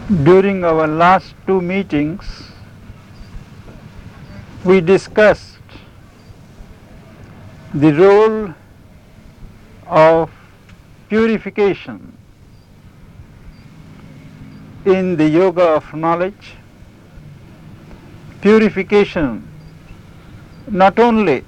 During our last two meetings, we discussed the role of purification in the yoga of knowledge. Purification not only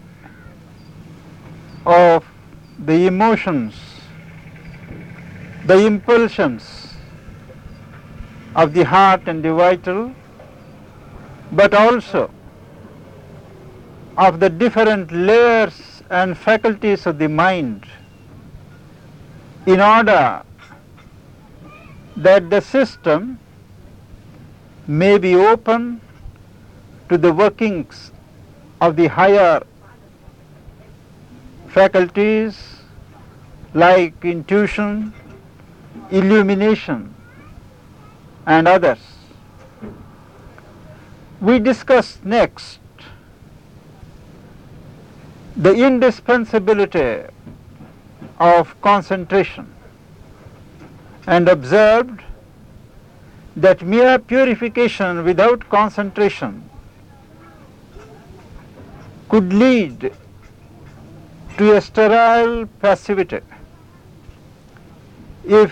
of the emotions, the impulsions of the heart and the vital, but also of the different layers and faculties of the mind, in order that the system may be open to the workings of the higher faculties like intuition, illumination, and others. We discuss next the indispensability of concentration and observed that mere purification without concentration could lead to a sterile passivity. If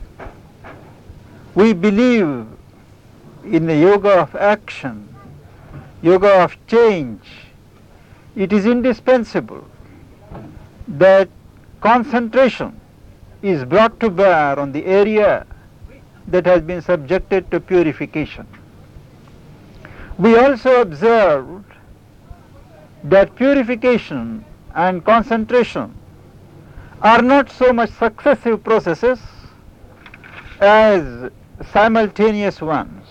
we believe in the yoga of action, yoga of change, it is indispensable that concentration is brought to bear on the area that has been subjected to purification. We also observed that purification and concentration are not so much successive processes as simultaneous ones.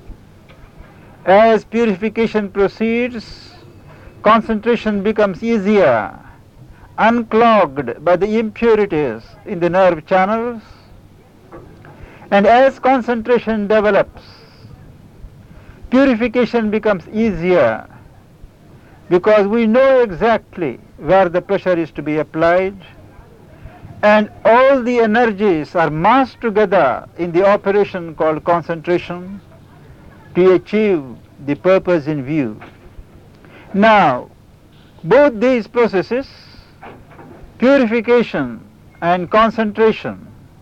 As purification proceeds, concentration becomes easier, unclogged by the impurities in the nerve channels, and as concentration develops, purification becomes easier because we know exactly where the pressure is to be applied, and all the energies are massed together in the operation called concentration to achieve the purpose in view. Now, both these processes, purification and concentration,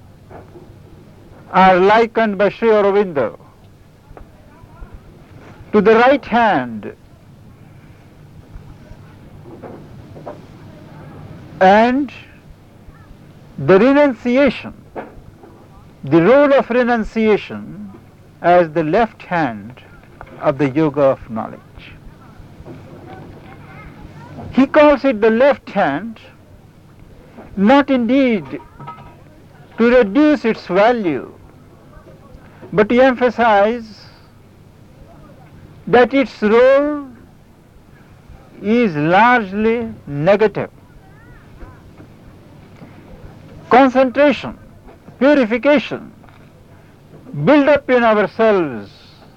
are likened by Sri Aurobindo to the right hand and the renunciation, the role of renunciation as the left hand of the yoga of knowledge. He calls it the left hand, not indeed to reduce its value, but to emphasize that its role is largely negative. Concentration, purification, build up in ourselves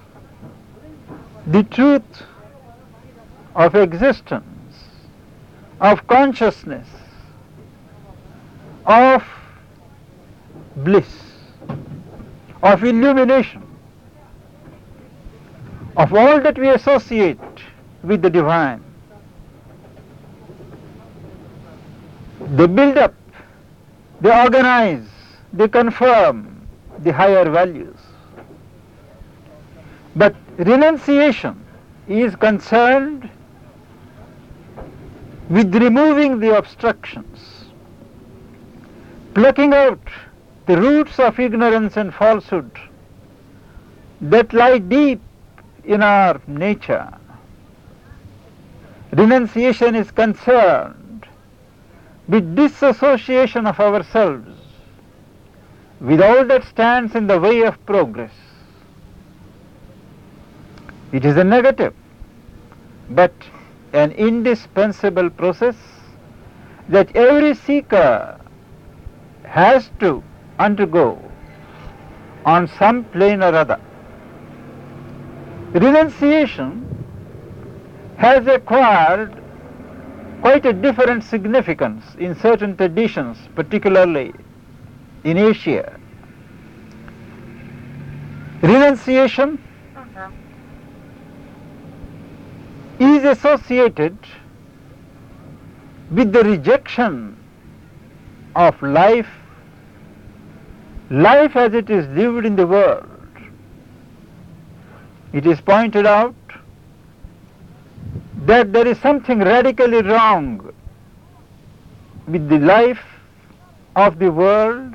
the truth of existence, of consciousness, of bliss, of illumination, of all that we associate with the divine. They build up, they organize, they confirm the higher values. But renunciation is concerned with removing the obstructions, plucking out the roots of ignorance and falsehood that lie deep in our nature. Renunciation is concerned with disassociation of ourselves with all that stands in the way of progress. It is a negative, but an indispensable process that every seeker has to undergo on some plane or other. Renunciation has acquired quite a different significance in certain traditions, particularly in Asia. Renunciation is associated with the rejection of life as it is lived in the world. It is pointed out that there is something radically wrong with the life of the world,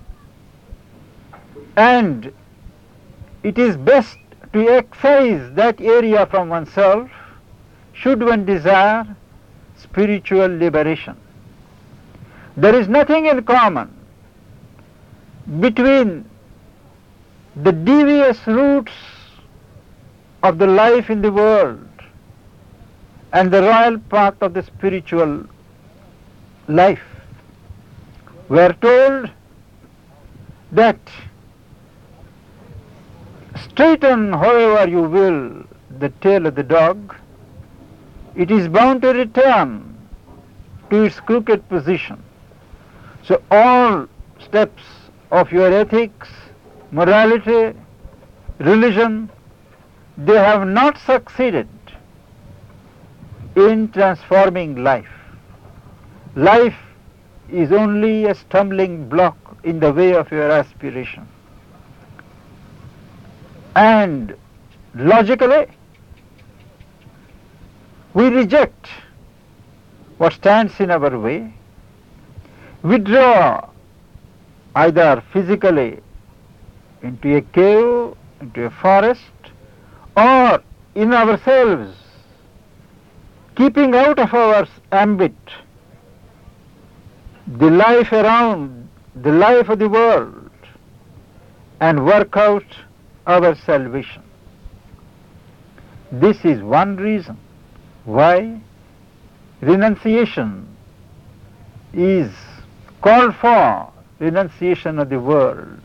and it is best to excise that area from oneself should one desire spiritual liberation. There is nothing in common between the devious roots of the life in the world and the royal path of the spiritual life. We are told that straighten however you will the tail of the dog, it is bound to return to its crooked position. So all steps of your ethics, morality, religion, they have not succeeded in transforming life. Life is only a stumbling block in the way of your aspiration. And logically, we reject what stands in our way, withdraw either physically into a cave, into a forest, or in ourselves, keeping out of our ambit the life around, the life of the world, and work out our salvation. This is one reason why renunciation is called for, renunciation of the world.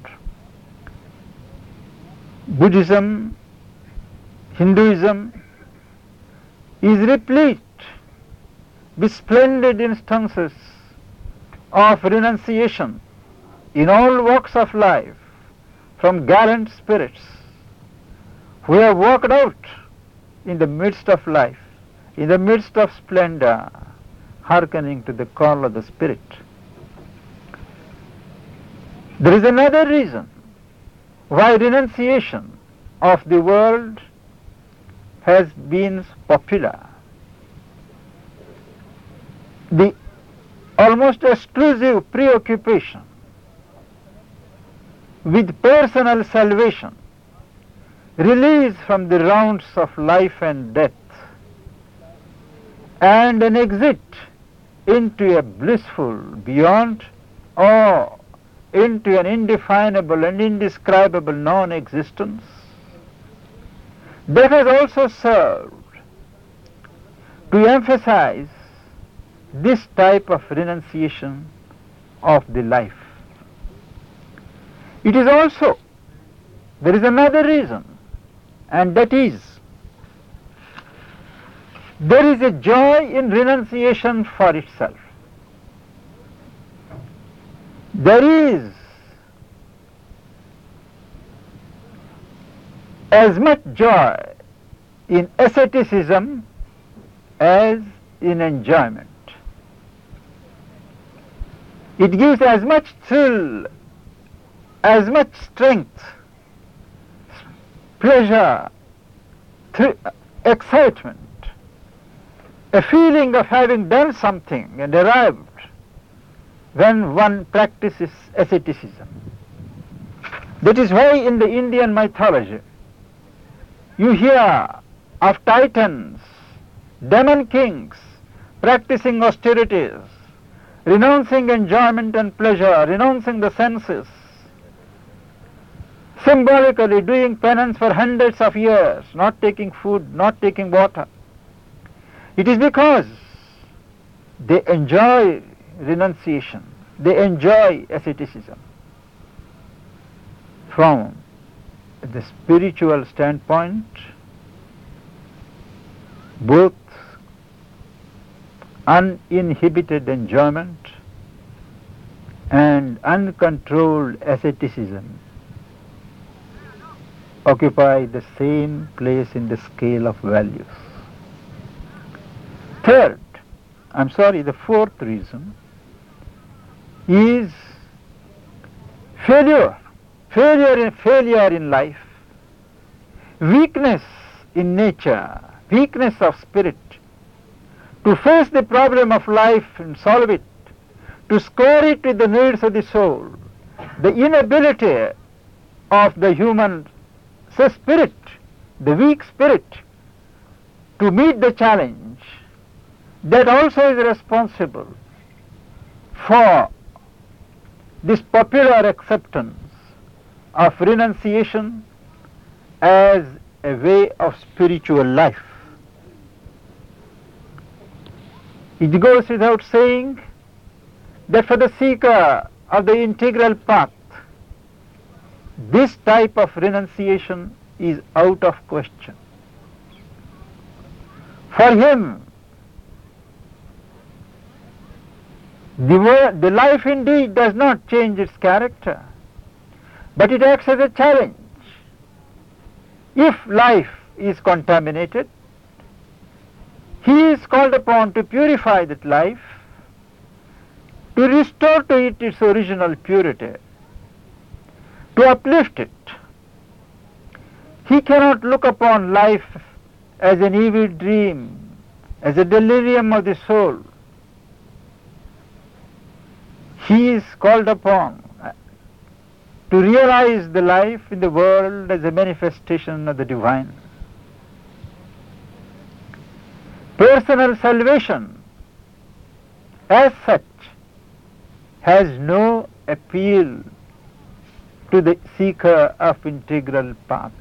Buddhism, Hinduism is replete with splendid instances of renunciation in all walks of life, from gallant spirits who have walked out in the midst of life, in the midst of splendor, hearkening to the call of the Spirit. There is another reason why renunciation of the world has been popular. The almost exclusive preoccupation with personal salvation, release from the rounds of life and death, and an exit into a blissful beyond, or into an indefinable and indescribable non-existence, that has also served to emphasize this type of renunciation of the life. It is also, there is another reason, and that is, there is a joy in renunciation for itself. There is as much joy in asceticism as in enjoyment. It gives as much thrill, as much strength, pleasure, excitement, a feeling of having done something and arrived when one practices asceticism. That is why in the Indian mythology you hear of titans, demon kings practicing austerities, renouncing enjoyment and pleasure, renouncing the senses, symbolically doing penance for hundreds of years, not taking food, not taking water. It is because they enjoy renunciation, they enjoy asceticism. From the spiritual standpoint, both uninhibited enjoyment and uncontrolled asceticism occupy the same place in the scale of values. The fourth reason is failure in life, weakness in nature, weakness of spirit, to face the problem of life and solve it, to square it with the needs of the soul, the inability of the human spirit, the weak spirit, to meet the challenge, that also is responsible for this popular acceptance of renunciation as a way of spiritual life. It goes without saying that for the seeker of the integral path, this type of renunciation is out of question. For him, the life indeed does not change its character, but it acts as a challenge. If life is contaminated, he is called upon to purify that life, to restore to it its original purity, to uplift it. He cannot look upon life as an evil dream, as a delirium of the soul. He is called upon to realize the life in the world as a manifestation of the divine. Personal salvation as such has no appeal to the seeker of integral path.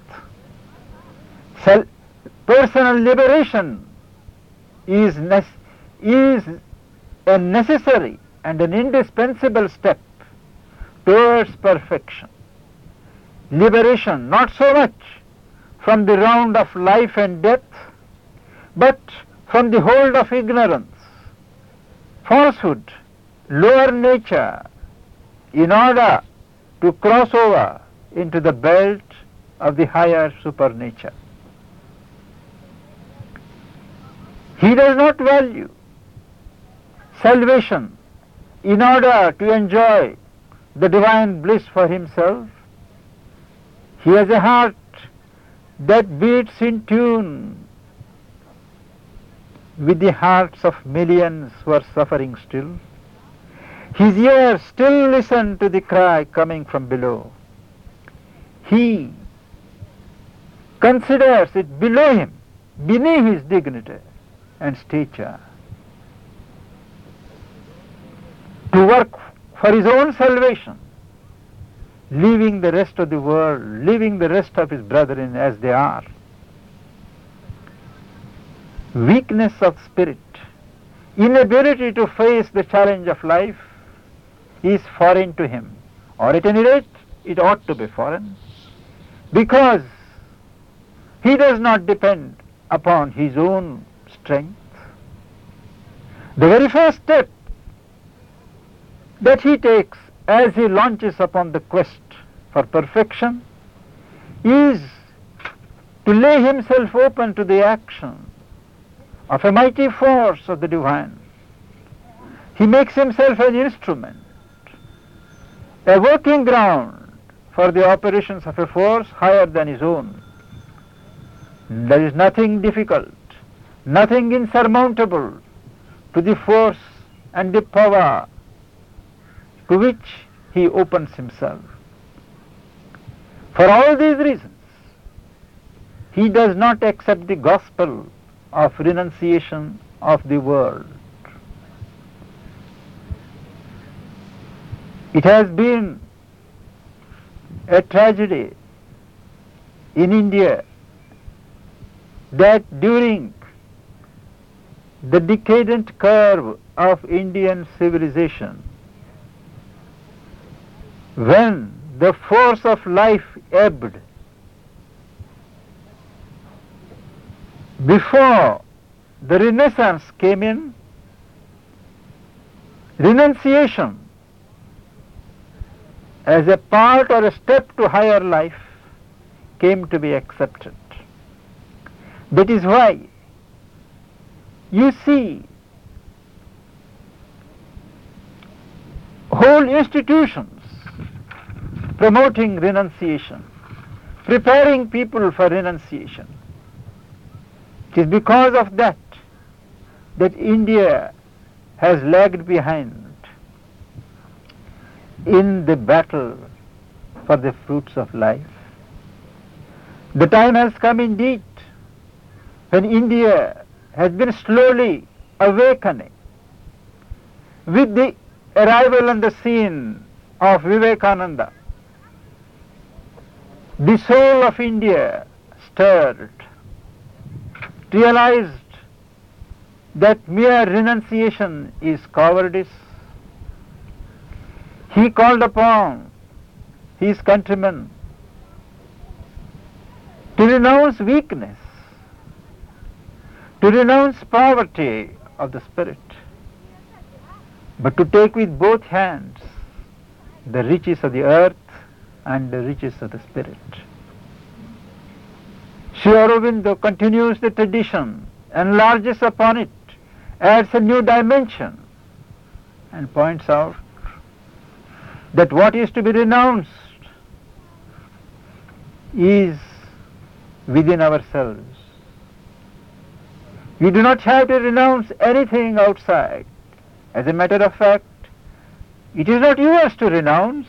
Personal liberation is a necessary and an indispensable step towards perfection. Liberation not so much from the round of life and death, but from the hold of ignorance, falsehood, lower nature, in order to cross over into the belt of the higher supernature. He does not value salvation in order to enjoy the divine bliss for himself. He has a heart that beats in tune with the hearts of millions who are suffering still. His ears still listen to the cry coming from below. He considers it below him, beneath his dignity and stature, to work for his own salvation, leaving the rest of the world, leaving the rest of his brethren as they are. Weakness of spirit, inability to face the challenge of life is foreign to him, or at any rate it ought to be foreign, because he does not depend upon his own strength. The very first step that he takes as he launches upon the quest for perfection is to lay himself open to the action of a mighty force of the divine. He makes himself an instrument, a working ground for the operations of a force higher than his own. There is nothing difficult, nothing insurmountable to the force and the power to which he opens himself. For all these reasons, he does not accept the gospel of renunciation of the world. It has been a tragedy in India that during the decadent curve of Indian civilization, when the force of life ebbed, before the Renaissance came in, renunciation as a part or a step to higher life came to be accepted. That is why you see whole institutions promoting renunciation, preparing people for renunciation. It is because of that India has lagged behind in the battle for the fruits of life. The time has come indeed when India has been slowly awakening with the arrival on the scene of Vivekananda. The soul of India stirred, realized that mere renunciation is cowardice. He called upon his countrymen to renounce weakness, to renounce poverty of the spirit, but to take with both hands the riches of the earth and the riches of the spirit. Sri Aurobindo continues the tradition, enlarges upon it, adds a new dimension, and points out that what is to be renounced is within ourselves. We do not have to renounce anything outside. As a matter of fact, it is not yours to renounce.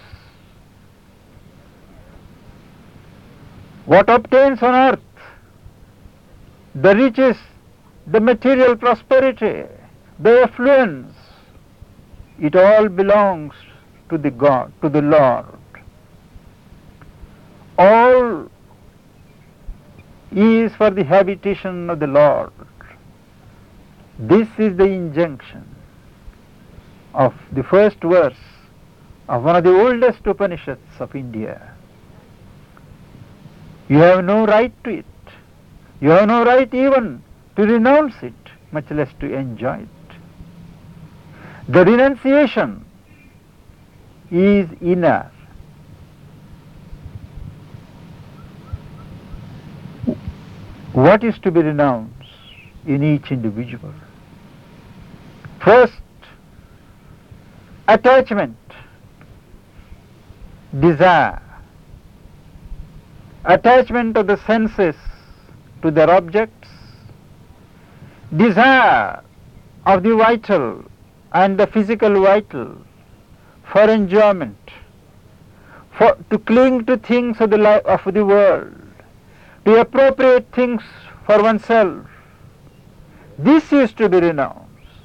What obtains on earth, the riches, the material prosperity, the affluence, it all belongs to the God, to the Lord. All is for the habitation of the Lord. This is the injunction of the first verse of one of the oldest Upanishads of India. You have no right to it. You have no right even to renounce it, much less to enjoy it. The renunciation is inner. What is to be renounced in each individual? First, attachment, desire, attachment of the senses to their objects, desire of the vital and the physical vital for enjoyment, to cling to things of the life of the world, to appropriate things for oneself. This is to be renounced.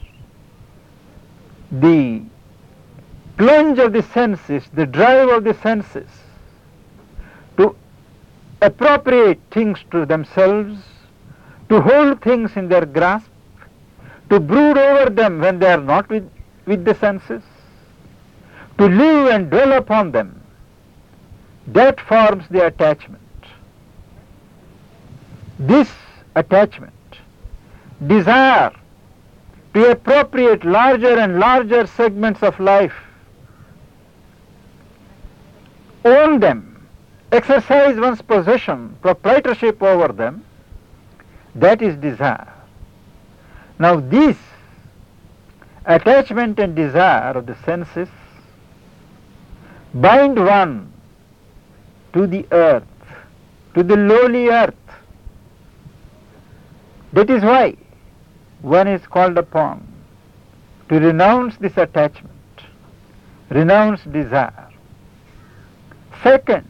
The plunge of the senses, the drive of the senses to appropriate things to themselves, to hold things in their grasp, to brood over them when they are not with the senses, to live and dwell upon them, that forms the attachment. This attachment, desire to appropriate larger and larger segments of life, own them, exercise one's possession, proprietorship over them, that is desire. Now this attachment and desire of the senses bind one to the earth, to the lowly earth. That is why one is called upon to renounce this attachment, renounce desire. Second,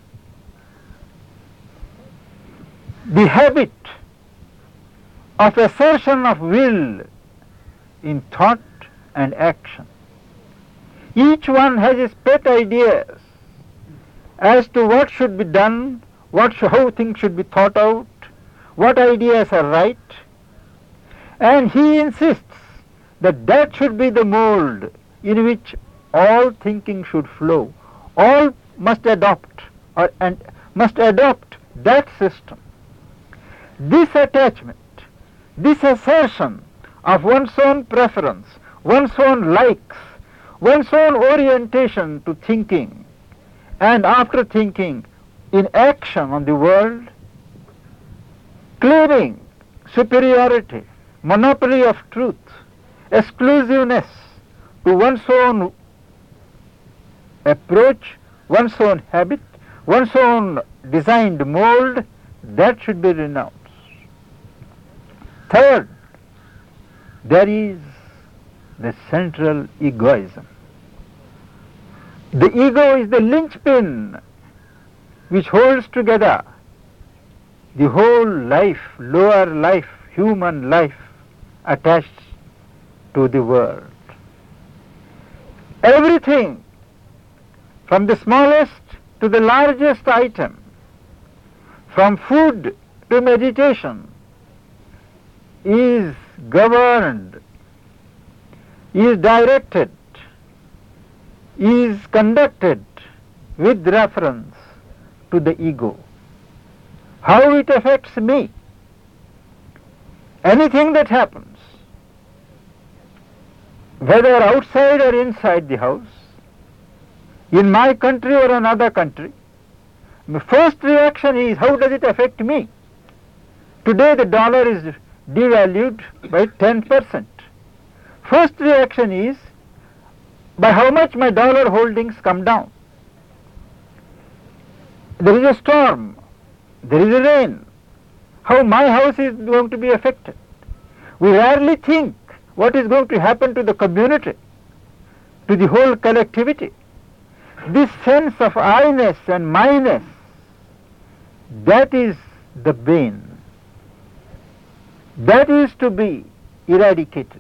the habit of assertion of will in thought and action. Each one has his pet ideas as to what should be done, how things should be thought out, what ideas are right, and he insists that that should be the mold in which all thinking should flow. All must adopt that system. This attachment, this assertion of one's own preference, one's own likes, one's own orientation to thinking, and after thinking, in action on the world, claiming superiority, monopoly of truth, exclusiveness to one's own approach, one's own habit, one's own designed mold, that should be renounced. Third, there is the central egoism. The ego is the linchpin which holds together the whole life, lower life, human life attached to the world. Everything, from the smallest to the largest item, from food to meditation, is governed, is directed, is conducted with reference to the ego. How it affects me. Anything that happens, whether outside or inside the house, in my country or another country, the first reaction is, how does it affect me? Today the dollar is devalued by 10%. First reaction is, by how much my dollar holdings come down. There is a storm, there is a rain, how my house is going to be affected. We rarely think what is going to happen to the community, to the whole collectivity. This sense of I-ness and my-ness, that is the bane. That is to be eradicated.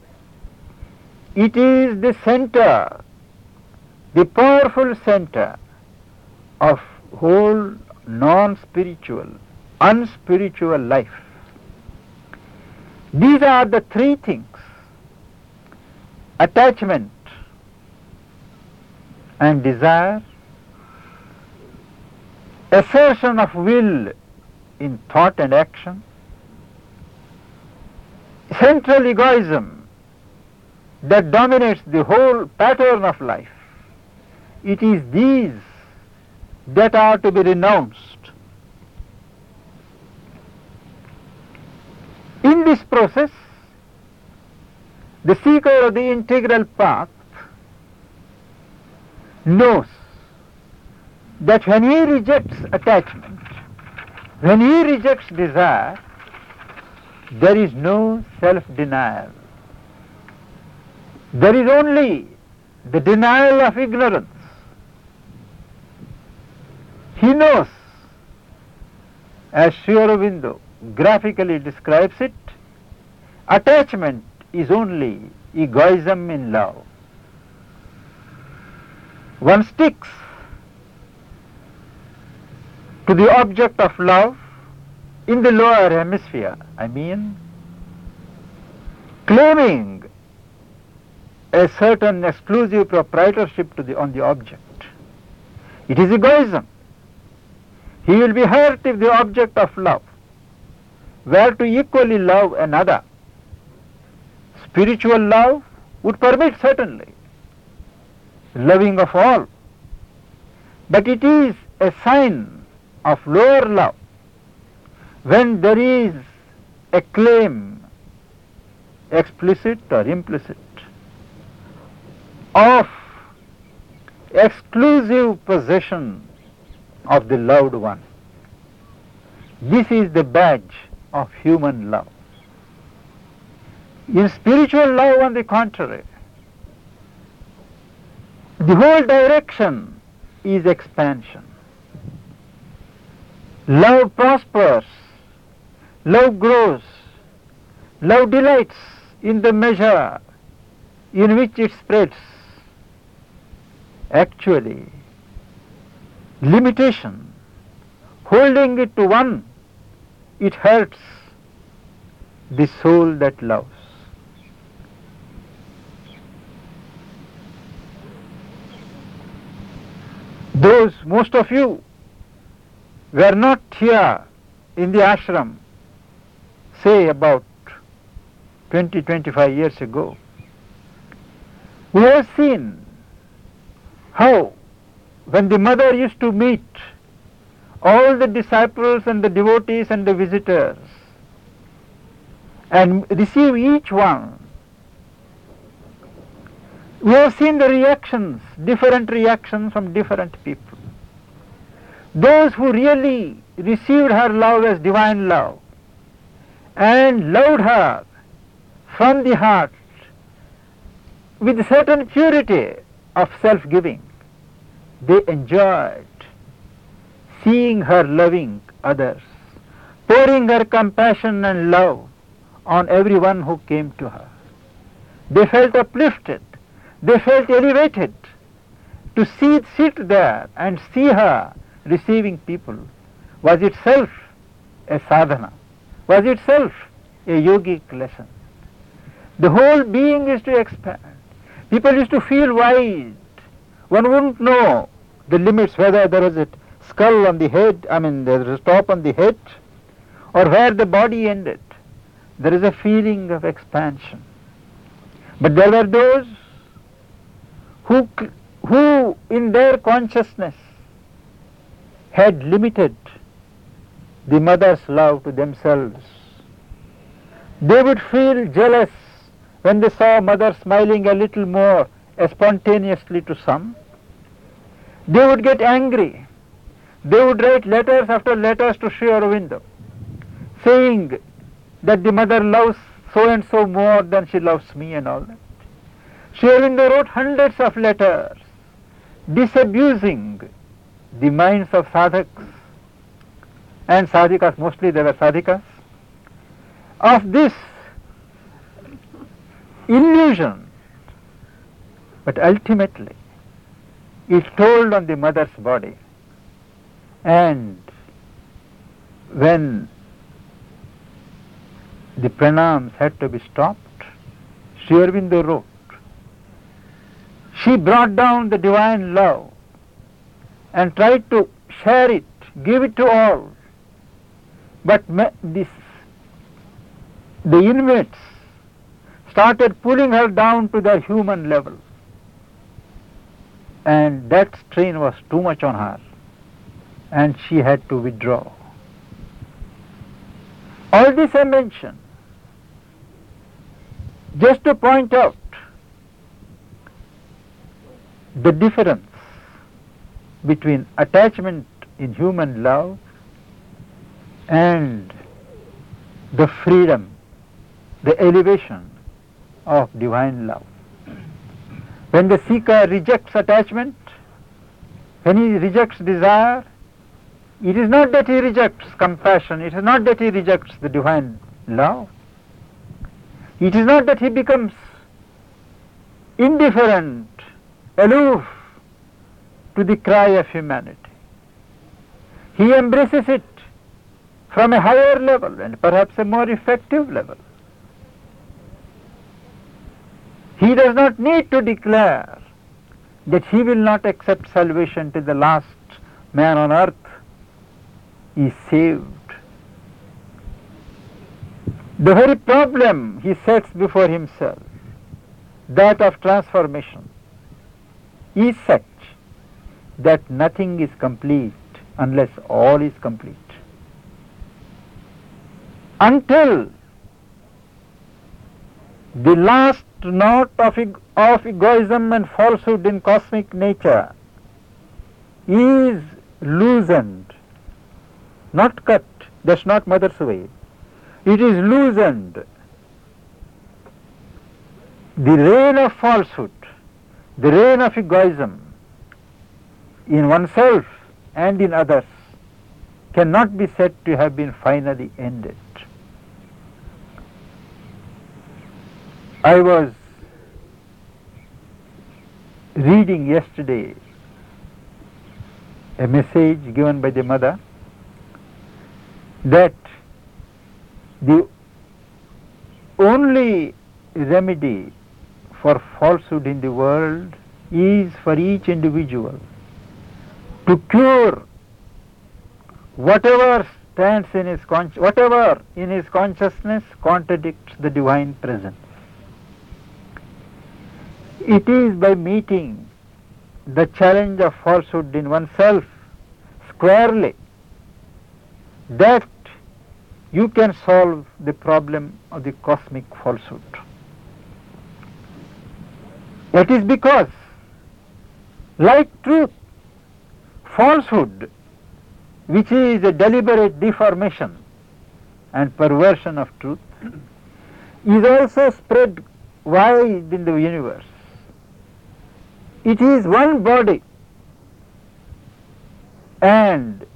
It is the center, the powerful center of whole non-spiritual, unspiritual life. These are the three things: attachment and desire, assertion of will in thought and action, central egoism that dominates the whole pattern of life. It is these that are to be renounced. In this process, the seeker of the integral path knows that when he rejects attachment, when he rejects desire, there is no self-denial. There is only the denial of ignorance. He knows, as Sri Aurobindo graphically describes it, attachment is only egoism in love. One sticks to the object of love in the lower hemisphere, claiming a certain exclusive proprietorship on the object. It is egoism. He will be hurt if the object of love were to equally love another. Spiritual love would permit certainly loving of all, but it is a sign of lower love when there is a claim, explicit or implicit, of exclusive possession of the loved one. This is the badge of human love. In spiritual love, on the contrary, the whole direction is expansion. Love prospers, love grows, love delights in the measure in which it spreads. Actually, limitation, holding it to one, it hurts the soul that loves. Most of you were not here in the ashram, say about 20-25 years ago. We have seen how when the mother used to meet all the disciples and the devotees and the visitors, and receive each one. We have seen the reactions, different reactions from different people. Those who really received her love as divine love and loved her from the heart with certain purity of self-giving, they enjoyed seeing her loving others, pouring her compassion and love on everyone who came to her. They felt uplifted, they felt elevated. To sit there and see her receiving people was itself a sadhana, was itself a yogic lesson. The whole being is to expand. People used to feel wide. One wouldn't know the limits, whether there was a skull on the head, there is a top on the head, or where the body ended. There is a feeling of expansion. But there were those who in their consciousness had limited the mother's love to themselves. They would feel jealous when they saw mother smiling a little more spontaneously to some. They would get angry. They would write letters after letters to Sri Aurobindo, saying that the mother loves so and so more than she loves me and all that. Sri Aurobindo wrote hundreds of letters disabusing the minds of sadhaks and sadhikas, mostly they were sadhikas, of this illusion. But ultimately it told on the mother's body, and when the pranams had to be stopped, Sri Aurobindo wrote, she brought down the divine love and tried to share it, give it to all. But the inmates started pulling her down to their human level, and that strain was too much on her, and she had to withdraw. All this I mention just to point out the difference between attachment in human love and the freedom, the elevation of divine love. When the seeker rejects attachment, when he rejects desire, it is not that he rejects compassion, it is not that he rejects the divine love, it is not that he becomes indifferent, aloof to the cry of humanity. He embraces it from a higher level and perhaps a more effective level. He does not need to declare that he will not accept salvation till the last man on earth is saved. The very problem he sets before himself, that of transformation, is such that nothing is complete unless all is complete. Until the last knot of egoism and falsehood in cosmic nature is loosened, not cut, that's not mother's way, it is loosened. The reign of falsehood, the reign of egoism in oneself and in others cannot be said to have been finally ended. I was reading yesterday a message given by the mother that the only remedy for falsehood in the world is for each individual to cure whatever stands in his whatever in his consciousness contradicts the divine presence. It is by meeting the challenge of falsehood in oneself squarely that you can solve the problem of the cosmic falsehood. It is because, like truth, falsehood, which is a deliberate deformation and perversion of truth, is also spread wide in the universe. It is one body, and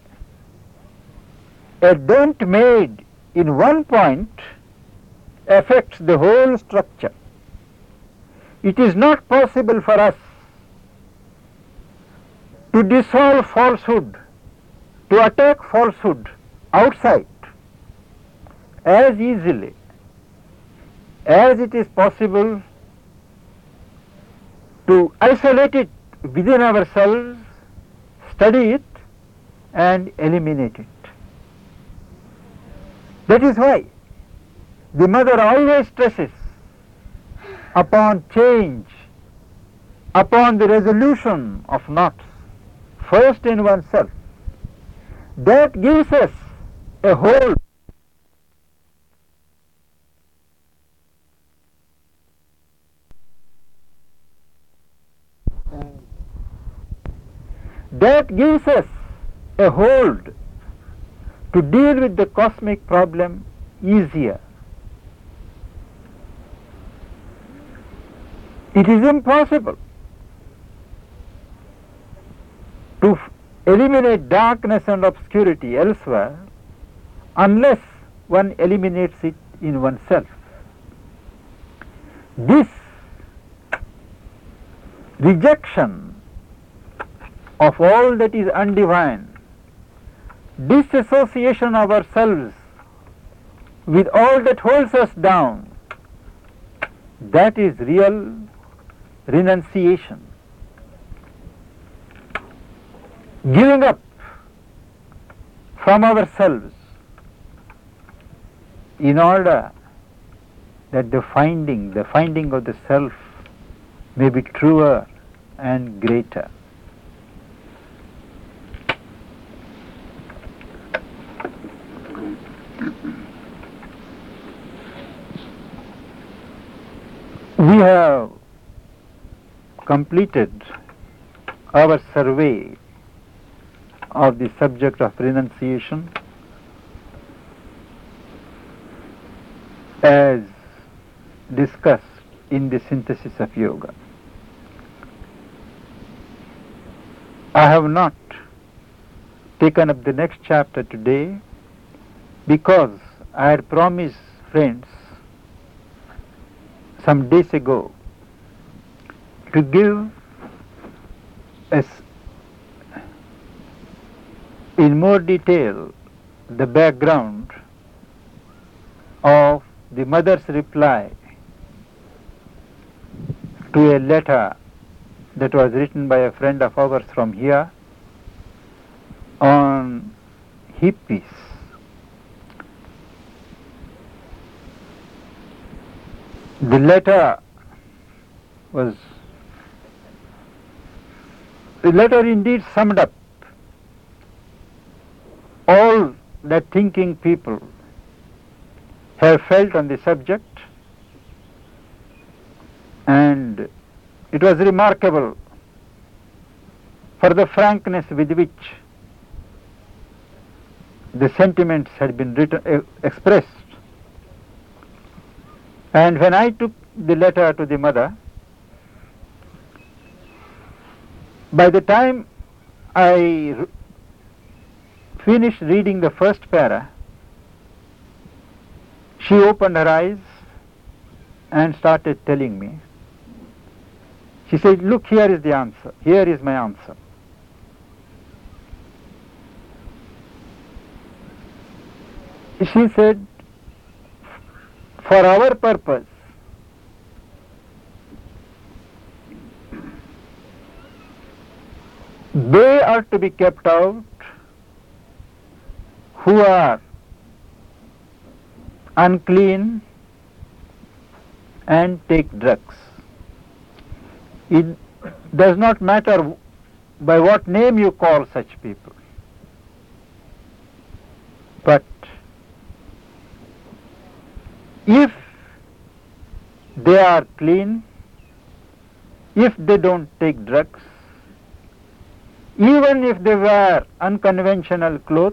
a dent made in one point affects the whole structure. It is not possible for us to dissolve falsehood, to attack falsehood outside as easily as it is possible to isolate it within ourselves, study it and eliminate it. That is why the mother always stresses upon change, upon the resolution of knots, first in oneself. That gives us a hold to deal with the cosmic problem easier. It is impossible to eliminate darkness and obscurity elsewhere unless one eliminates it in oneself. This rejection of all that is undivine, disassociation of ourselves with all that holds us down, that is real renunciation. Giving up from ourselves in order that the finding of the self may be truer and greater. We have completed our survey of the subject of renunciation as discussed in the Synthesis of Yoga. I have not taken up the next chapter today because I had promised friends some days ago to give us in more detail the background of the mother's reply to a letter that was written by a friend of ours from here on hippies. The letter indeed summed up all that thinking people have felt on the subject, and it was remarkable for the frankness with which the sentiments had been expressed. And when I took the letter to the mother, by the time I finished reading the first para, she opened her eyes and started telling me. She said, "Look, here is the answer. Here is my answer." She said, "For our purpose, they are to be kept out who are unclean and take drugs. It does not matter by what name you call such people. But if they are clean, if they don't take drugs, even if they wear unconventional clothes,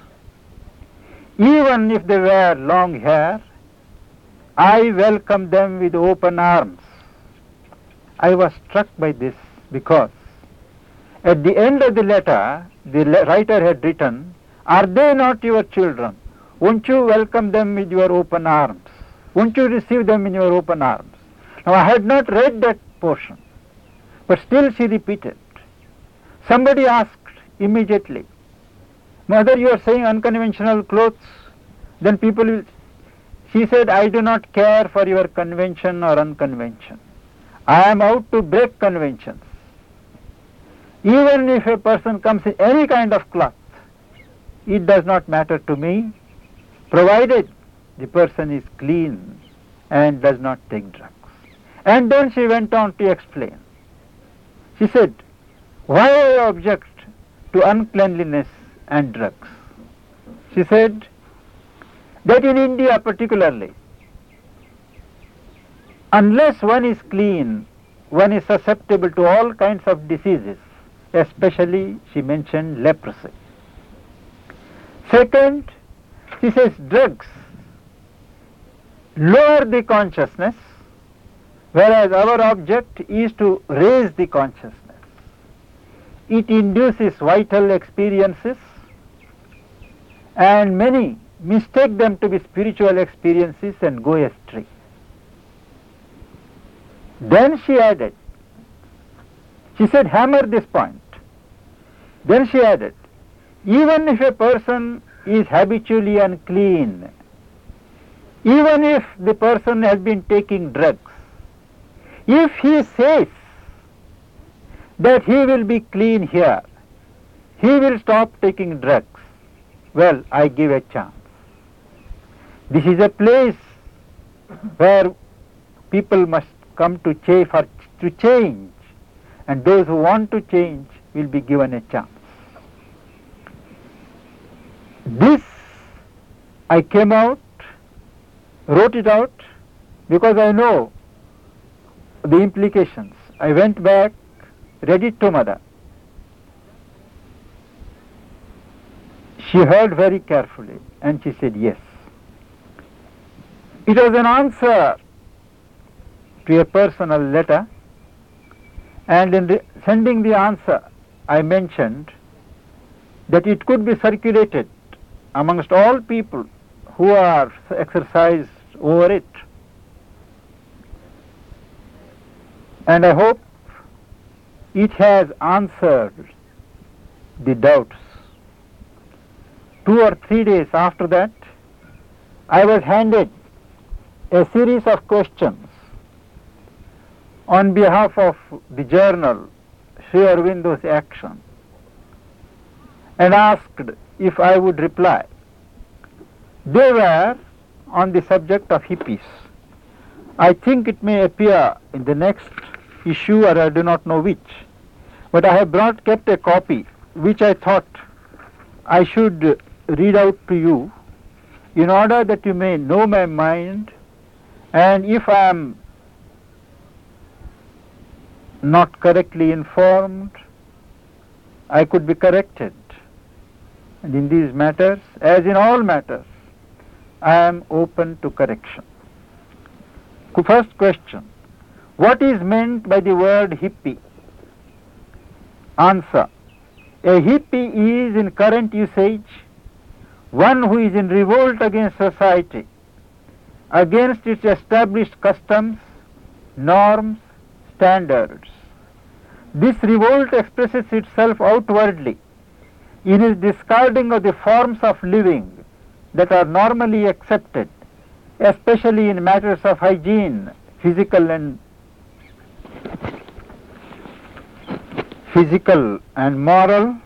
even if they wear long hair, I welcome them with open arms. I was struck by this because at the end of the letter, the writer had written, "Are they not your children? Won't you welcome them with your open arms? Won't you receive them in your open arms?" Now I had not read that portion, but still she repeated. Somebody asked immediately, "Mother, you are saying unconventional clothes, then people will..." She said, "I do not care for your convention or unconvention. I am out to break conventions. Even if a person comes in any kind of cloth, it does not matter to me, provided the person is clean and does not take drugs." And then she went on to explain. She said, "Why I object to uncleanliness and drugs?" She said that in India particularly, unless one is clean, one is susceptible to all kinds of diseases, especially she mentioned leprosy. Second, she says drugs lower the consciousness, whereas our object is to raise the consciousness. It induces vital experiences, and many mistake them to be spiritual experiences and go astray. Then she added, she said, hammer this point. Then she added, even if a person is habitually unclean, even if the person has been taking drugs, if he says that he will be clean here, he will stop taking drugs, well, I give a chance. This is a place where people must come to change, and those who want to change will be given a chance. This I came out, wrote it out, because I know the implications. I went back, read it to Mother. She heard very carefully and she said yes. It was an answer to a personal letter, and in sending the answer I mentioned that it could be circulated amongst all people who are exercised over it. And I hope it has answered the doubts. 2 or 3 days after that, I was handed a series of questions on behalf of the journal Sri Aurobindo's Action, and asked if I would reply. They were on the subject of hippies. I think it may appear in the next issue, or I do not know which, but I have kept a copy which I thought I should read out to you in order that you may know my mind, and if I am not correctly informed, I could be corrected. And in these matters, as in all matters, I am open to correction. First question: what is meant by the word hippie? Answer: a hippie is, in current usage, one who is in revolt against society, against its established customs, norms, standards. This revolt expresses itself outwardly in its discarding of the forms of living that are normally accepted, especially in matters of hygiene, physical and moral,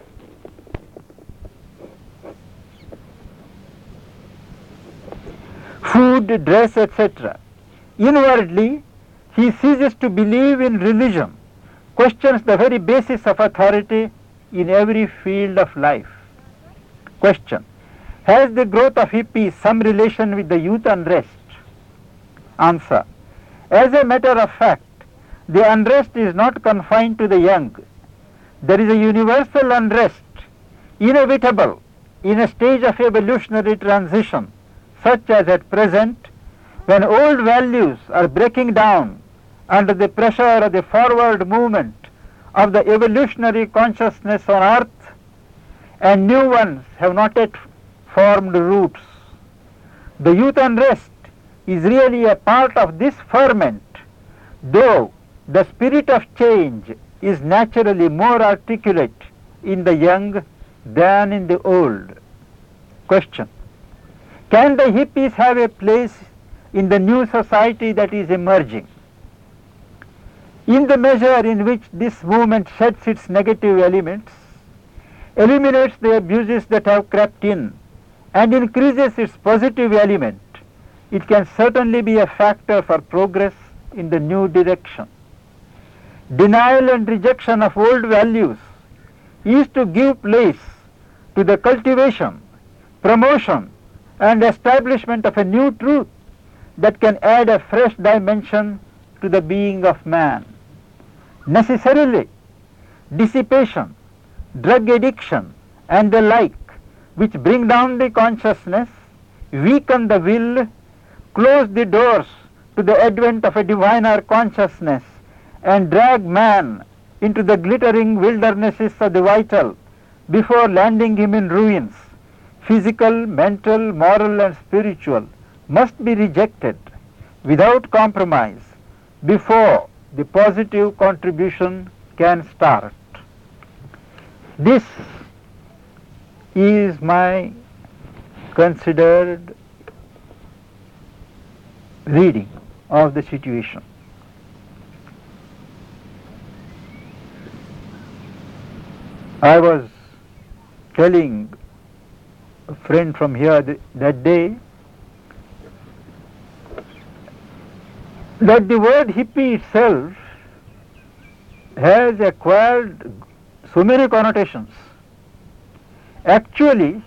food, dress, etc. Inwardly, he ceases to believe in religion, questions the very basis of authority in every field of life. Question: Has the growth of hippies some relation with the youth unrest? Answer. As a matter of fact, the unrest is not confined to the young. There is a universal unrest, inevitable in a stage of evolutionary transition, such as at present, when old values are breaking down under the pressure of the forward movement of the evolutionary consciousness on earth, and new ones have not yet formed roots. The youth unrest is really a part of this ferment, though the spirit of change is naturally more articulate in the young than in the old. Question. Can the hippies have a place in the new society that is emerging? In the measure in which this movement sheds its negative elements, eliminates the abuses that have crept in, and increases its positive element, it can certainly be a factor for progress in the new direction. Denial and rejection of old values is to give place to the cultivation, promotion, and establishment of a new truth that can add a fresh dimension to the being of man. Necessarily, dissipation, drug addiction, and the like, which bring down the consciousness, weaken the will, close the doors to the advent of a diviner consciousness, and drag man into the glittering wildernesses of the vital before landing him in ruins, physical, mental, moral, and spiritual, must be rejected without compromise before the positive contribution can start. This is my considered reading of the situation. I was telling a friend from here that day that the word hippie itself has acquired so many connotations. Actually,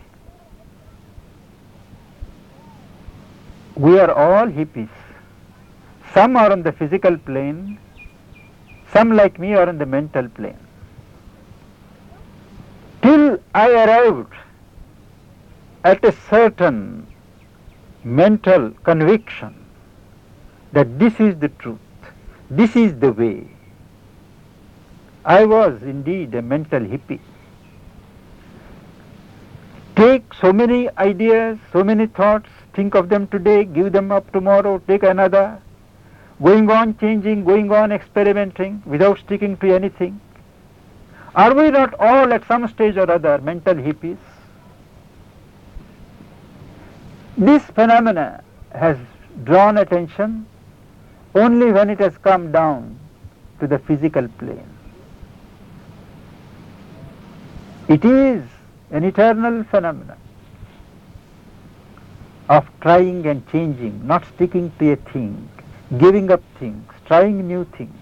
we are all hippies. Some are on the physical plane, some like me are on the mental plane. Till I arrived at a certain mental conviction that this is the truth, this is the way, I was indeed a mental hippie. Take so many ideas, so many thoughts, think of them today, give them up tomorrow, take another, going on changing, going on experimenting without sticking to anything. Are we not all at some stage or other mental hippies? This phenomena has drawn attention only when it has come down to the physical plane. It is an eternal phenomenon of trying and changing, not sticking to a thing, giving up things, trying new things.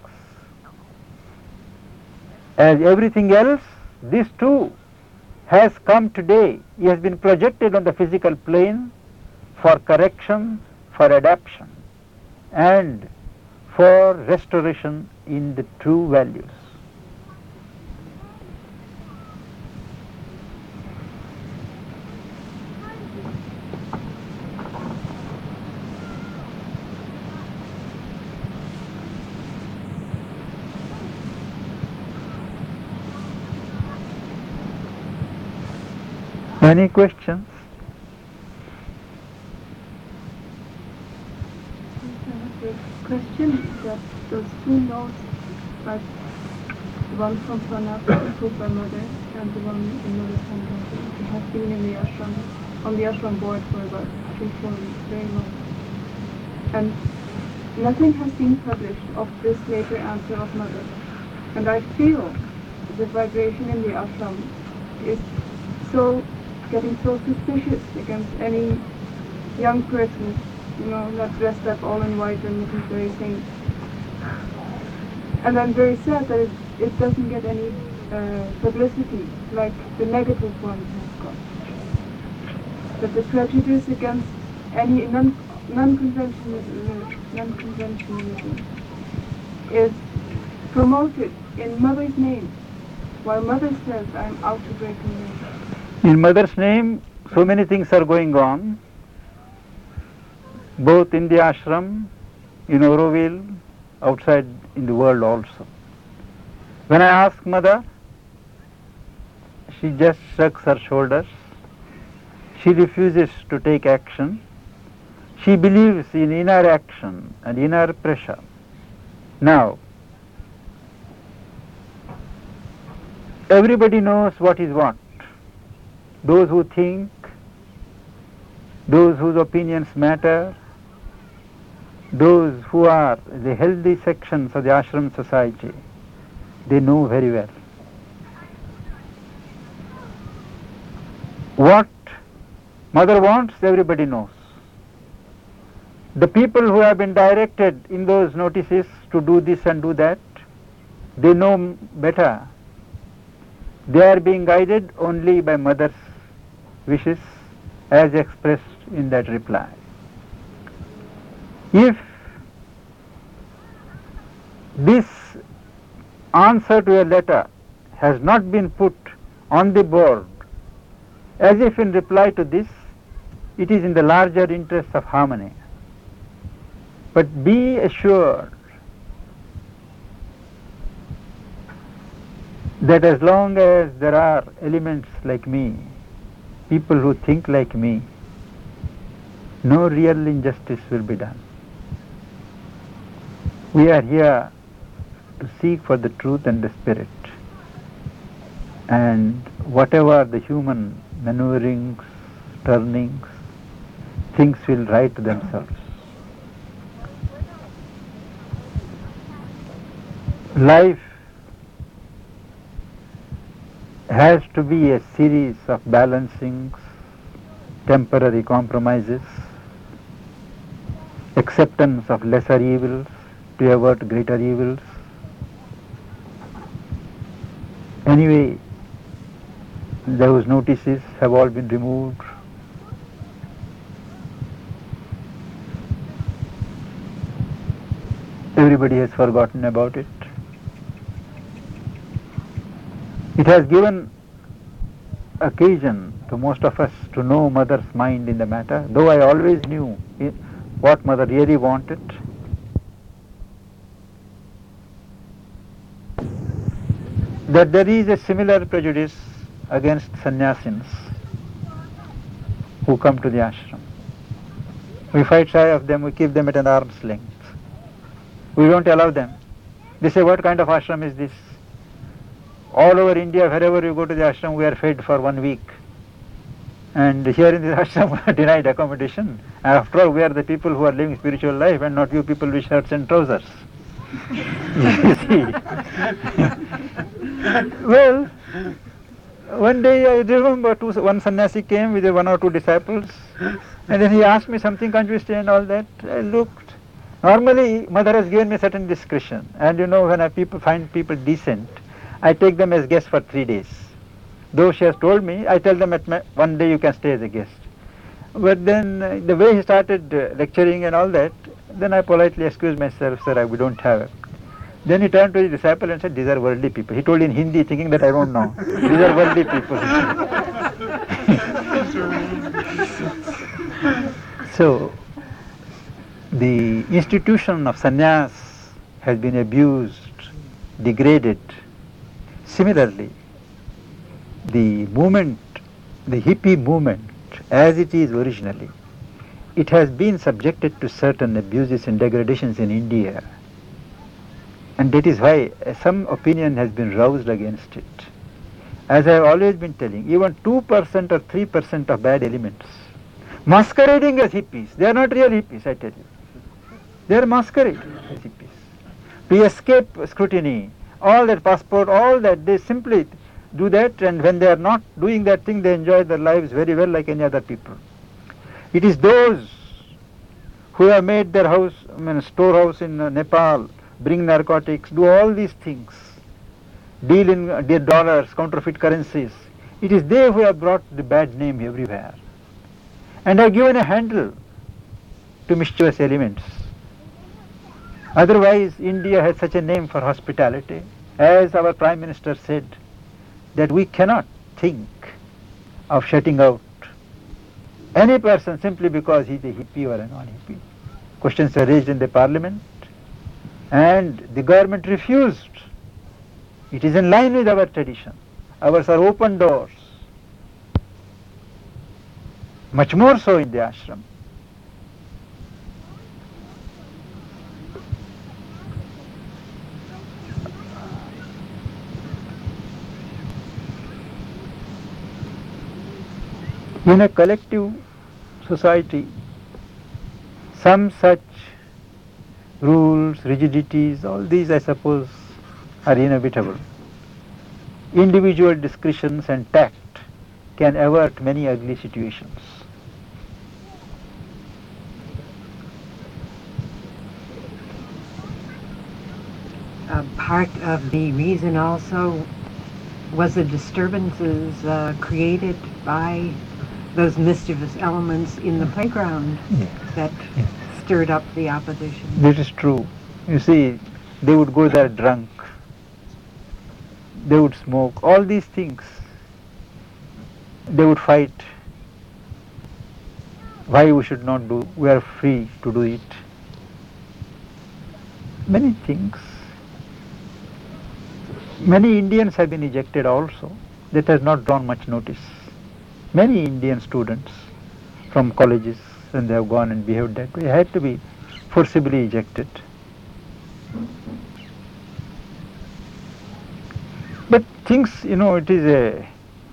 As everything else, this too has come today, it has been projected on the physical plane for correction, for adaptation, and for restoration in the true values. Any questions? The question that those two notes, like the one from Pranab, approved by mother, and the one in mother's handwriting, they have been in the ashram, on the ashram board for about 3-4 weeks, very long. And nothing has been published of this later answer of mother. And I feel the vibration in the ashram is getting so suspicious against any young person, not dressed up all in white and looking very sane. And I'm very sad that it doesn't get any publicity like the negative ones have got. But the prejudice against any non-conventionalism is promoted in mother's name, while mother says, I'm out to break away. In mother's name, so many things are going on, both in the ashram, in Auroville, outside in the world also. When I ask mother, she just shrugs her shoulders. She refuses to take action. She believes in inner action and inner pressure. Now, everybody knows what is what. Those who think, those whose opinions matter, those who are the healthy sections of the ashram society, they know very well. What mother wants, everybody knows. The people who have been directed in those notices to do this and do that, they know better. They are being guided only by mother's wishes as expressed in that reply. If this answer to a letter has not been put on the board as if in reply to this, it is in the larger interest of harmony. But be assured that as long as there are elements like me, people who think like me, no real injustice will be done. We are here to seek for the truth and the spirit, and whatever the human maneuverings, turnings, things will right themselves. Life has to be a series of balancings, temporary compromises, acceptance of lesser evils to avert greater evils. Anyway, those notices have all been removed. Everybody has forgotten about it. It has given occasion to most of us to know mother's mind in the matter, though I always knew what mother really wanted. That there is a similar prejudice against sannyasins who come to the ashram. We fight shy of them, we keep them at an arm's length. We don't allow them. They say, what kind of ashram is this? All over India, wherever you go to the ashram, we are fed for 1 week. And here in the ashram, we are denied accommodation. After all, we are the people who are living spiritual life and not you people with shirts and trousers. You see. Well, one day I remember one sannyasi came with 1 or 2 disciples, and then he asked me something, can't you stay and all that. I looked. Normally, mother has given me certain discretion, and you know, when I find people decent, I take them as guests for 3 days. Though she has told me, I tell them one day you can stay as a guest. But then the way he started lecturing and all that, then I politely excused myself, sir, we don't have it. Then he turned to his disciple and said, these are worldly people. He told in Hindi, thinking that I don't know. These are worldly people. So, the institution of sannyas has been abused, degraded. Similarly, the movement, the hippie movement, as it is originally, it has been subjected to certain abuses and degradations in India. And that is why some opinion has been roused against it. As I have always been telling, even 2% or 3% of bad elements, masquerading as hippies, they are not real hippies, I tell you. They are masquerading as hippies. To escape scrutiny, all that passport, all that, they simply do that, and when they are not doing that thing, they enjoy their lives very well like any other people. It is those who have made their house, storehouse in Nepal, bring narcotics, do all these things, deal in dollars, counterfeit currencies. It is they who have brought the bad name everywhere. and have given a handle to mischievous elements. Otherwise, India has such a name for hospitality. As our Prime Minister said, that we cannot think of shutting out any person simply because he is a hippie or a non-hippie. Questions were raised in the Parliament and the government refused. It is in line with our tradition. Ours are open doors. Much more so in the ashram. In a collective society, some such rules, rigidities, all these I suppose are inevitable. Individual discretions and tact can avert many ugly situations. Part of the reason also was the disturbances created by those mischievous elements in the playground that stirred up the opposition. This is true. You see, they would go there drunk, they would smoke, all these things. They would fight. Why we should not do? We are free to do it. Many things. Many Indians have been ejected also. That has not drawn much notice. Many Indian students from colleges, when they have gone and behaved that way, had to be forcibly ejected. But things, it is a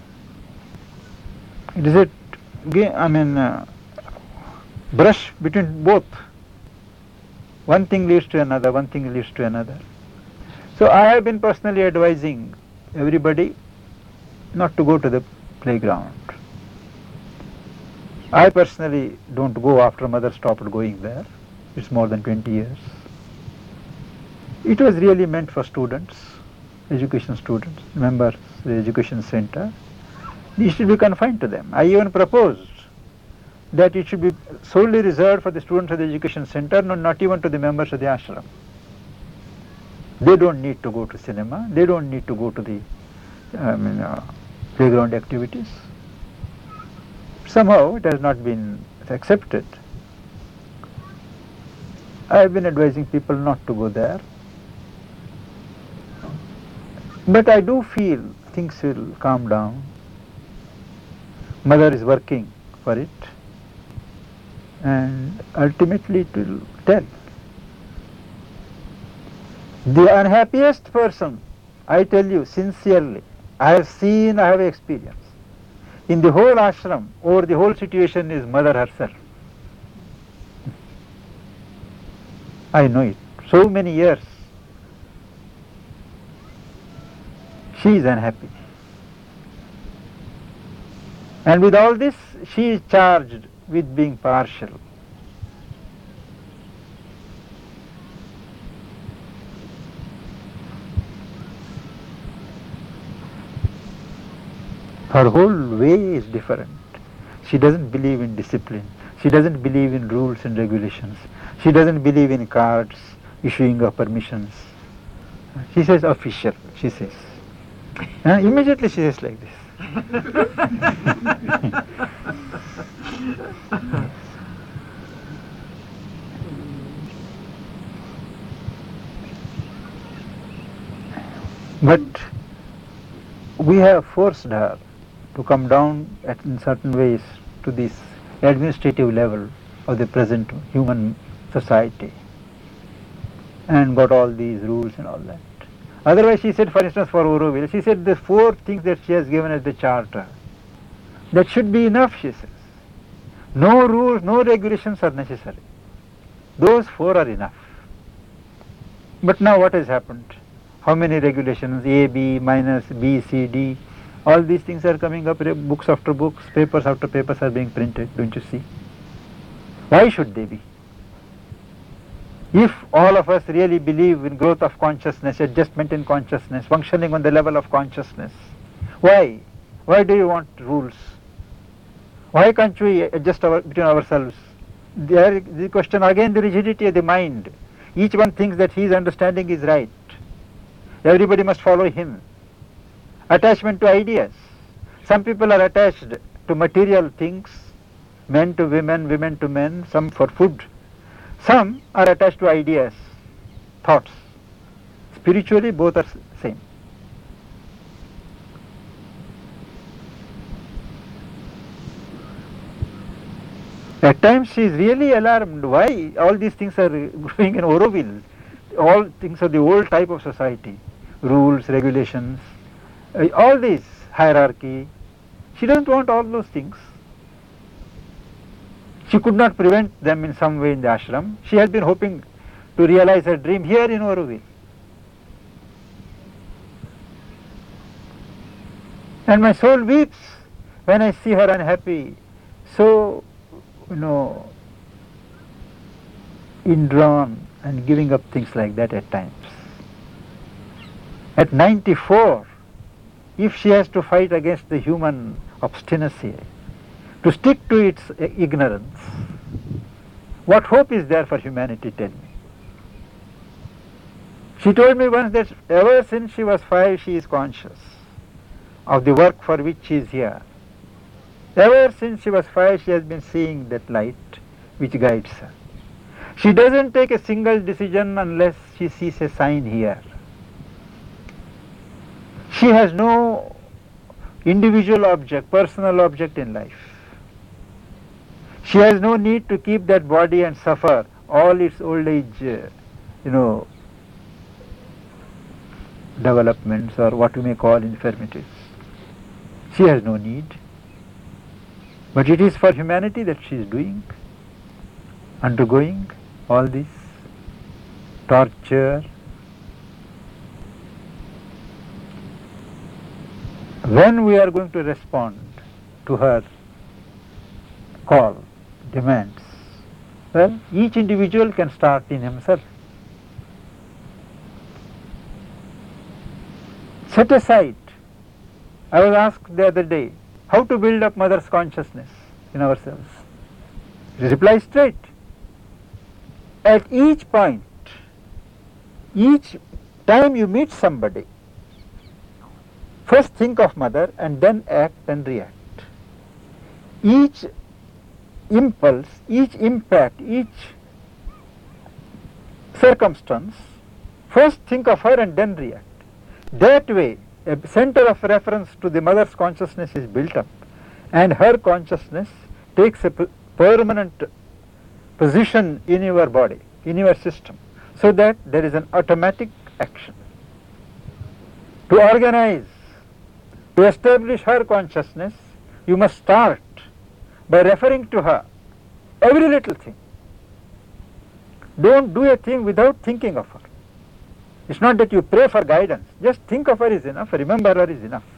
brush between both. One thing leads to another, one thing leads to another. So I have been personally advising everybody not to go to the playground. I personally don't go after mother stopped going there. It's more than 20 years. It was really meant for students, education students, members of the education center. It should be confined to them. I even proposed that it should be solely reserved for the students of the education center, not even to the members of the ashram. They don't need to go to cinema, they don't need to go to the playground activities. Somehow it has not been accepted. I have been advising people not to go there. But I do feel things will calm down. Mother is working for it, and ultimately it will tell. The unhappiest person, I tell you sincerely, I have experienced, in the whole ashram, over the whole situation, is mother herself. I know it. So many years. She is unhappy. And with all this, she is charged with being partial. Her whole way is different. She doesn't believe in discipline. She doesn't believe in rules and regulations. She doesn't believe in cards, issuing of permissions. She says official, she says. Immediately she says like this. But we have forced her to come down in certain ways to this administrative level of the present human society and got all these rules and all that. Otherwise, she said, for instance, for Auroville, she said the 4 things that she has given as the charter, that should be enough, she says. No rules, no regulations are necessary. Those 4 are enough. But now what has happened? How many regulations? A, B, minus, B, C, D. All these things are coming up, books after books, papers after papers are being printed, don't you see? Why should they be? If all of us really believe in growth of consciousness, adjustment in consciousness, functioning on the level of consciousness, why? Why do you want rules? Why can't we adjust between ourselves? There the question again, the rigidity of the mind. Each one thinks that his understanding is right. Everybody must follow him. Attachment to ideas. Some people are attached to material things, men to women, women to men, some for food. Some are attached to ideas, thoughts. Spiritually, both are same. At times she is really alarmed. Why all these things are going in Auroville? All things of the old type of society. Rules, regulations, all this hierarchy. She doesn't want all those things. She could not prevent them in some way in the ashram. She has been hoping to realize her dream here in Auroville. And my soul weeps when I see her unhappy, so, indrawn and giving up things like that at times. At 94, if she has to fight against the human obstinacy, to stick to its ignorance, what hope is there for humanity, tell me? She told me once that ever since she was 5, she is conscious of the work for which she is here. Ever since she was 5, she has been seeing that light which guides her. She doesn't take a single decision unless she sees a sign here. She has no individual object, personal object in life. She has no need to keep that body and suffer all its old age, developments, or what we may call infirmities. She has no need. But it is for humanity that she is undergoing all this torture. When we are going to respond to her call, demands, well, each individual can start in himself. Set aside. I was asked the other day, how to build up mother's consciousness in ourselves. Reply straight. At each point, each time you meet somebody, first think of mother and then act and react. Each impulse, each impact, each circumstance, first think of her and then react. That way, a center of reference to the mother's consciousness is built up, and her consciousness takes a permanent position in your body, in your system, so that there is an automatic action. To organize, to establish her consciousness, you must start by referring to her every little thing. Don't do a thing without thinking of her. It's not that you pray for guidance, just think of her is enough, remember her is enough.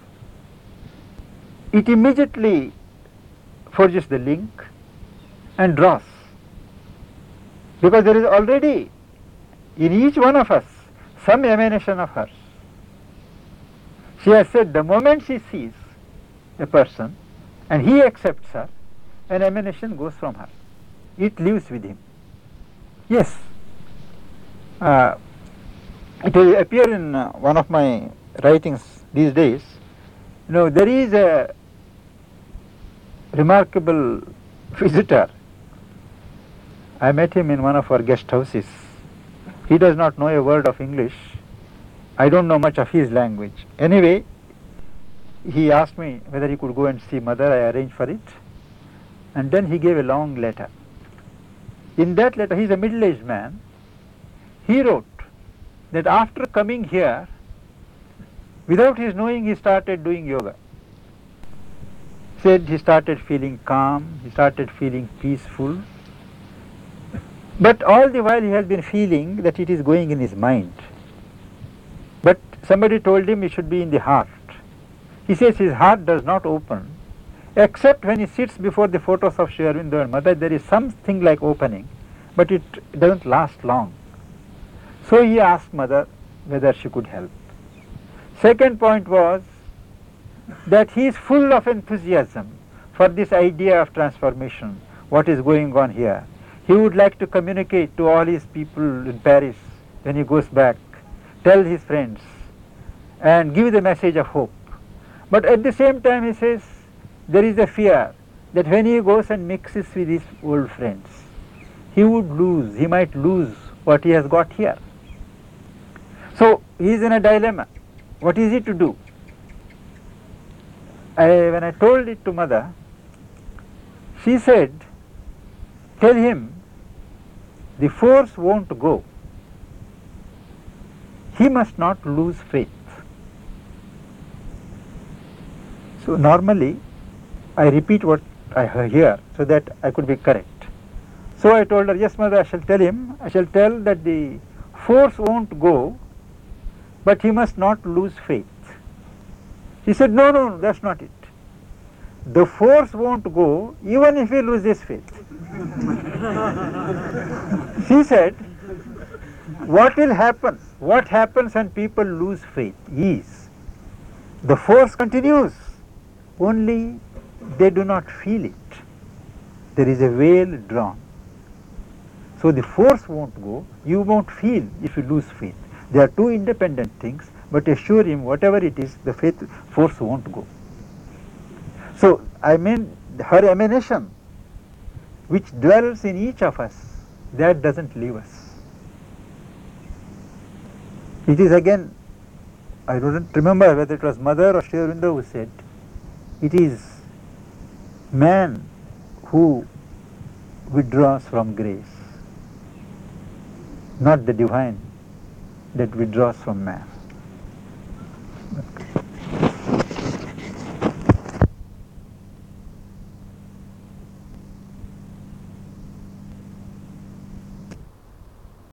It immediately forges the link and draws. Because there is already in each one of us some emanation of hers. She has said the moment she sees a person and he accepts her, an emanation goes from her. It lives with him. Yes. It will appear in one of my writings these days. There is a remarkable visitor. I met him in one of our guest houses. He does not know a word of English. I don't know much of his language. Anyway, he asked me whether he could go and see mother. I arranged for it. And then he gave a long letter. In that letter, he is a middle-aged man. He wrote that after coming here, without his knowing, he started doing yoga. Said he started feeling calm, he started feeling peaceful. But all the while he has been feeling that it is going in his mind. But somebody told him it should be in the heart. He says his heart does not open, except when he sits before the photos of Sri Aurobindo and mother, there is something like opening, but it doesn't last long. So he asked mother whether she could help. Second point was that he is full of enthusiasm for this idea of transformation, what is going on here. He would like to communicate to all his people in Paris when he goes back, tell his friends, and give the message of hope. But at the same time he says there is a fear that when he goes and mixes with his old friends, he might lose what he has got here. So he is in a dilemma. What is he to do? When I told it to mother, she said, tell him the force won't go. He must not lose faith. So normally I repeat what I hear so that I could be correct. So I told her, yes mother, I shall tell that the force won't go, but he must not lose faith. She said, no, that's not it. The force won't go even if he loses faith. She said, what will happen? What happens when people lose faith is, the force continues, only they do not feel it. There is a veil drawn. So the force won't go, you won't feel if you lose faith. They are two independent things, but assure him whatever it is, the force won't go. So I mean her emanation, which dwells in each of us, that doesn't leave us. It is again, I don't remember whether it was Mother or Sri Aurobindo who said, it is man who withdraws from grace, not the divine that withdraws from man.